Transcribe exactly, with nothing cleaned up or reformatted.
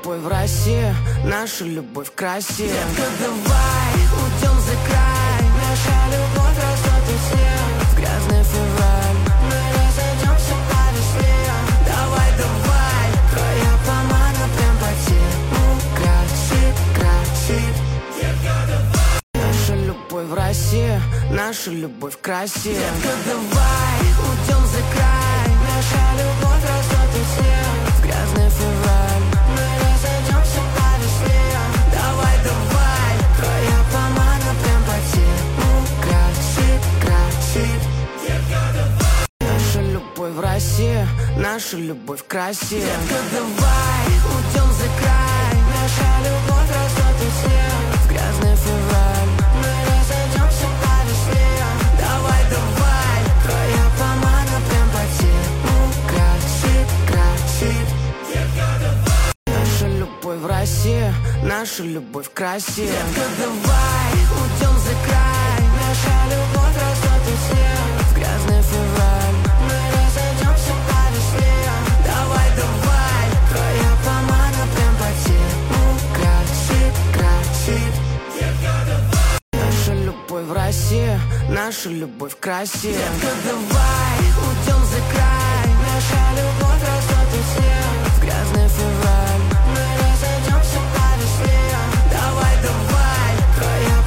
любовь в России, наша любовь в красе. Детка, давай уйдем за край, наша любовь растет у всех. В грязный февраль мы разойдемся по весне. Давай, давай, твоя помада прям по телу красит, красит. Детка, давай. Наша любовь в России, наша любовь в красе. Детка, давай уйдем за край, наша любовь растет у всех. В грязный февраль мы разойдемся по весне. Давай, давай, твоя помада прям по телу красит, красит. Детка, давай. Наша любовь в России, наша любовь в красе. Детка, давай уйдем за край, наша любовь растет у всех. В грязный февраль мы разойдемся по весне. Давай, давай, твоя помада прям по телу красит, красит. Детка, давай. Наша любовь в России, наша любовь в красе. Детка, давай уйдем за край, наша любовь растет у всех. В грязный февраль мы разойдемся по весне. Давай, давай, твоя помада прям по телу красит, красит. Детка, давай. Наша любовь в России, наша любовь в красе. Детка, давай уйдем за край.